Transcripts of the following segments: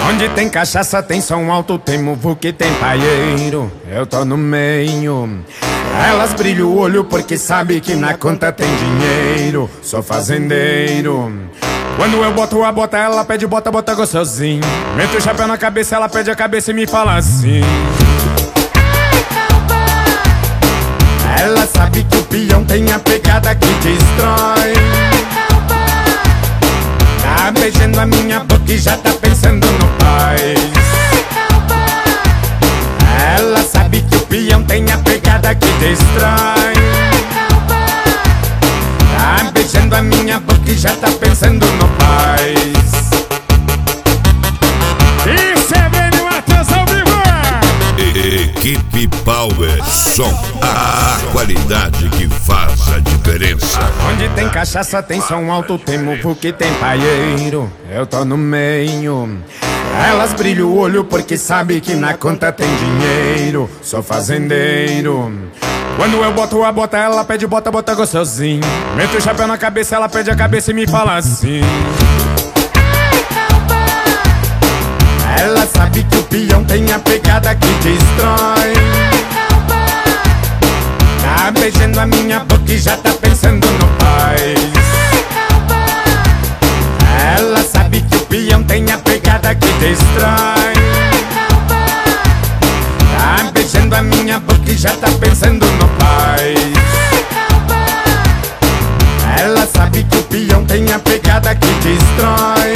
Onde tem cachaça tem som alto, tem muvuca, tem paieiro. Eu tô no meio. Elas brilham o olho porque sabe que na conta tem dinheiro. Sou fazendeiro. Quando eu boto a bota, ela pede bota, bota gostosinho. Meto o chapéu na cabeça, ela pede a cabeça e me fala assim: ela sabe que o peão tem a pegada que destrói. Tá beijando a minha boca e já tá pensando no pai. Ela sabe que o peão tem a pegada que destrói. Tá beijando a minha boca e já tá pensando no pai. Isso é bem no Matheus ao vivo. Equipe Power Som, a qualidade que faz a diferença. Onde tem cachaça tem som alto, tem muvuca, tem paieiro. Eu tô no meio. Elas brilham o olho porque sabe que na conta tem dinheiro. Sou fazendeiro. Quando eu boto a bota, ela pede bota, bota gostosinho. Meto o chapéu na cabeça, ela pede a cabeça e me fala assim: ela sabe que o peão tem a pegada que destrói. Tá beijando a minha boca e já tá pensando no pai. Ela sabe que o peão tem a pegada que destrói. Tá beijando a minha boca e já tá pensando no pai. Ela sabe que o peão tem a pegada que destrói.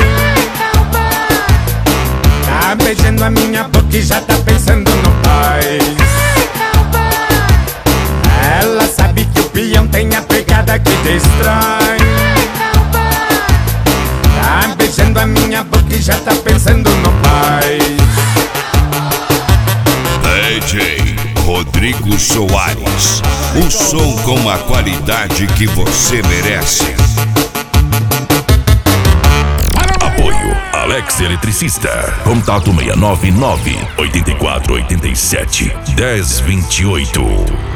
Tá beijando a minha boca e já tá pensando no pai. Ela sabe que o peão tem a pegada que destrói. Tá beijando a minha boca e já tá pensando no pai. DJ Rodrigo Soares, o som com a qualidade que você merece. Apoio Alex Eletricista. Contato 699 8487 1028.